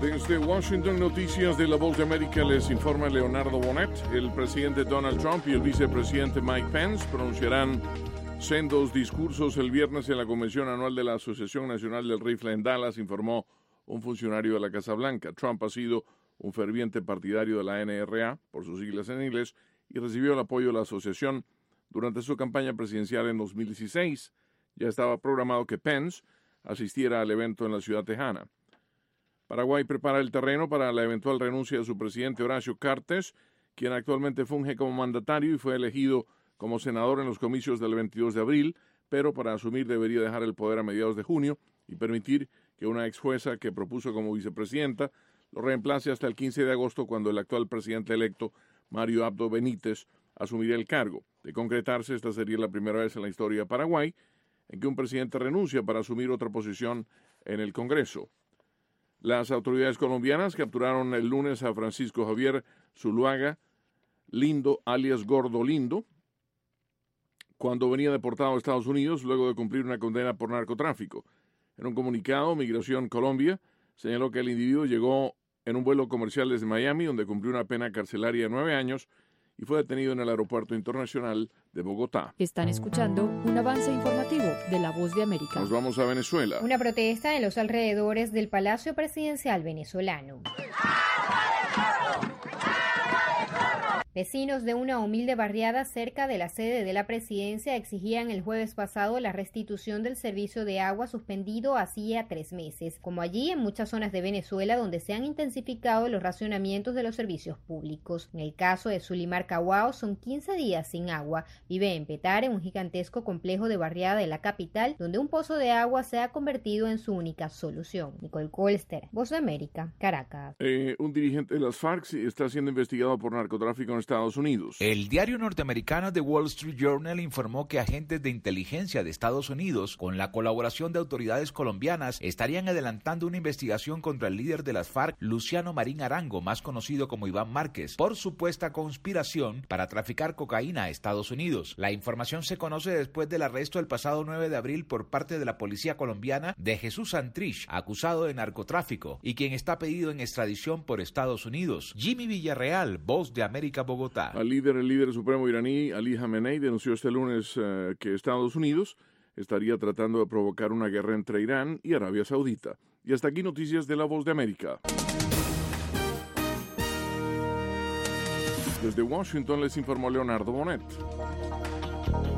Desde Washington, noticias de La Voz de América, les informa Leonardo Bonet. El presidente Donald Trump y el vicepresidente Mike Pence pronunciarán sendos discursos el viernes en la convención anual de la Asociación Nacional del Rifle en Dallas, informó un funcionario de la Casa Blanca. Trump ha sido un ferviente partidario de la NRA, por sus siglas en inglés, y recibió el apoyo de la asociación durante su campaña presidencial en 2016. Ya estaba programado que Pence asistiera al evento en la ciudad tejana. Paraguay prepara el terreno para la eventual renuncia de su presidente Horacio Cartes, quien actualmente funge como mandatario y fue elegido como senador en los comicios del 22 de abril, pero para asumir debería dejar el poder a mediados de junio y permitir que una ex jueza que propuso como vicepresidenta lo reemplace hasta el 15 de agosto, cuando el actual presidente electo, Mario Abdo Benítez, asumiría el cargo. De concretarse, esta sería la primera vez en la historia de Paraguay en que un presidente renuncia para asumir otra posición en el Congreso. Las autoridades colombianas capturaron el lunes a Francisco Javier Zuluaga Lindo, alias Gordo Lindo, cuando venía deportado a Estados Unidos luego de cumplir una condena por narcotráfico. En un comunicado, Migración Colombia señaló que el individuo llegó en un vuelo comercial desde Miami, donde cumplió una pena carcelaria de 9 años y fue detenido en el Aeropuerto Internacional de Bogotá. Están escuchando un avance informativo de La Voz de América. Nos vamos a Venezuela. Una protesta en los alrededores del Palacio Presidencial venezolano. Vecinos de una humilde barriada cerca de la sede de la presidencia exigían el jueves pasado la restitución del servicio de agua suspendido hacía 3 meses, como allí en muchas zonas de Venezuela donde se han intensificado los racionamientos de los servicios públicos. En el caso de Zulimar Cauao son 15 días sin agua. Vive en Petare, un gigantesco complejo de barriada de la capital, donde un pozo de agua se ha convertido en su única solución. Nicole Colster, Voz de América, Caracas. Un dirigente de las FARC está siendo investigado por narcotráfico en Estados Unidos. El diario norteamericano The Wall Street Journal informó que agentes de inteligencia de Estados Unidos, con la colaboración de autoridades colombianas, estarían adelantando una investigación contra el líder de las FARC, Luciano Marín Arango, más conocido como Iván Márquez, por supuesta conspiración para traficar cocaína a Estados Unidos. La información se conoce después del arresto el pasado 9 de abril por parte de la policía colombiana de Jesús Santrich, acusado de narcotráfico y quien está pedido en extradición por Estados Unidos. Jimmy Villarreal, Voz de América, Bogotá. El líder supremo iraní, Ali Khamenei, denunció este lunes que Estados Unidos estaría tratando de provocar una guerra entre Irán y Arabia Saudita. Y hasta aquí noticias de La Voz de América. Desde Washington les informó Leonardo Bonet.